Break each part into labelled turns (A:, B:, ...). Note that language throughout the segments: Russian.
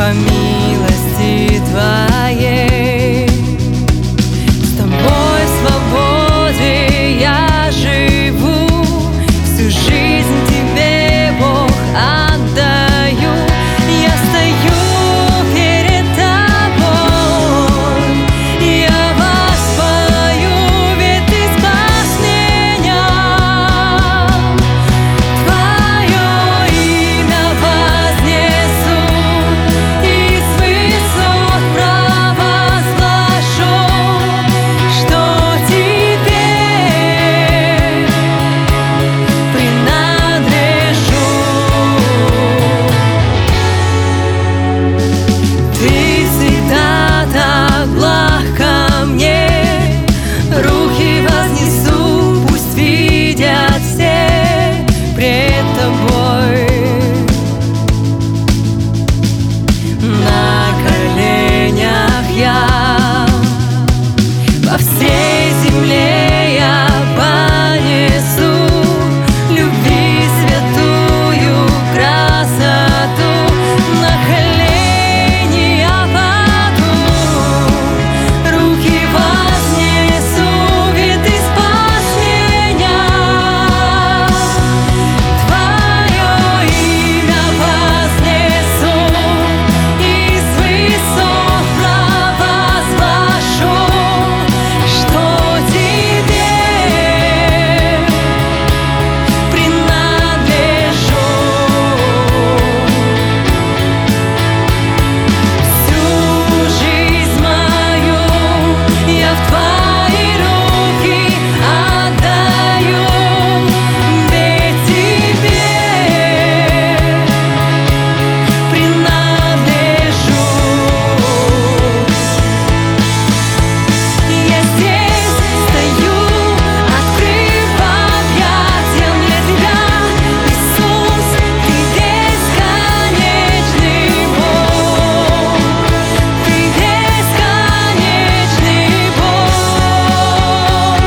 A: по милости Твоей. С Тобой в свободе я живу, всю жизнь Тебе, Бог, отдаю. Я стою перед Тобой, я воспою, ведь Ты спас меня. Твое имя вознесу и с высот провозглашу, что Тебе принадлежу. Ты всегда так благ ко мне, руки вознесу, пусть видят все пред Тобой. На коленях я по всей земле я понесу любви святую красоту. На колени я паду, руки вознесу, ведь Ты спас меня. Твое имя вознесу и с высот провозглашу, что Тебе принадлежу. Всю жизнь мою я в Твои руки отдаю, ведь Тебе принадлежу. Я здесь стою, открыв объятия для Тебя, Иисус, Ты бесконечный Бог, Ты бесконечный Бог.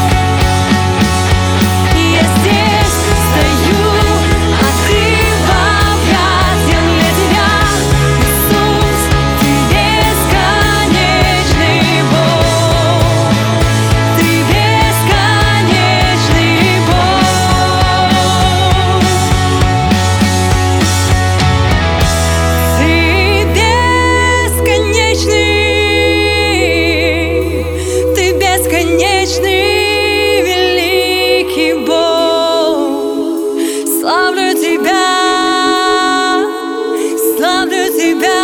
A: Я здесь стою, открыв объятия для Тебя, Иисус, Ты бесконечный Бог, Ты бесконечный Бог. Ты бесконечный, Ты бесконечный, великий Бог. Славлю Тебя, славлю Тебя.